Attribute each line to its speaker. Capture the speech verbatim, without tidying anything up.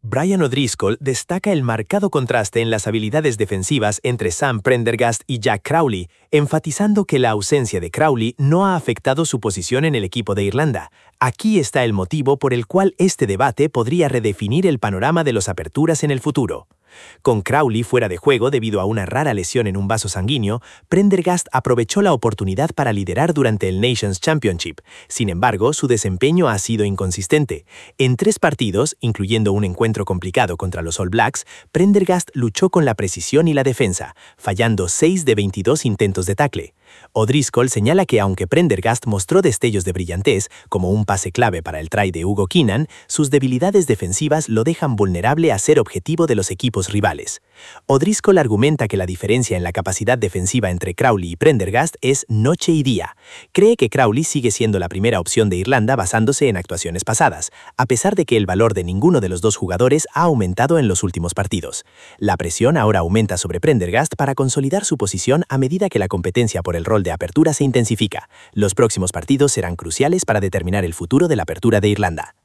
Speaker 1: Brian O'Driscoll destaca el marcado contraste en las habilidades defensivas entre Sam Prendergast y Jack Crowley, enfatizando que la ausencia de Crowley no ha afectado su posición en el equipo de Irlanda. Aquí está el motivo por el cual este debate podría redefinir el panorama de los aperturas en el futuro. Con Crowley fuera de juego debido a una rara lesión en un vaso sanguíneo, Prendergast aprovechó la oportunidad para liderar durante el Nations Championship. Sin embargo, su desempeño ha sido inconsistente. En tres partidos, incluyendo un encuentro complicado contra los All Blacks, Prendergast luchó con la precisión y la defensa, fallando seis de veintidós intentos de tackle. O'Driscoll señala que aunque Prendergast mostró destellos de brillantez, como un pase clave para el try de Hugo Keenan, sus debilidades defensivas lo dejan vulnerable a ser objetivo de los equipos rivales. O'Driscoll argumenta que la diferencia en la capacidad defensiva entre Crowley y Prendergast es noche y día. Cree que Crowley sigue siendo la primera opción de Irlanda basándose en actuaciones pasadas, a pesar de que el valor de ninguno de los dos jugadores ha aumentado en los últimos partidos. La presión ahora aumenta sobre Prendergast para consolidar su posición a medida que la competencia por el rol de apertura se intensifica. Los próximos partidos serán cruciales para determinar el futuro de la apertura de Irlanda.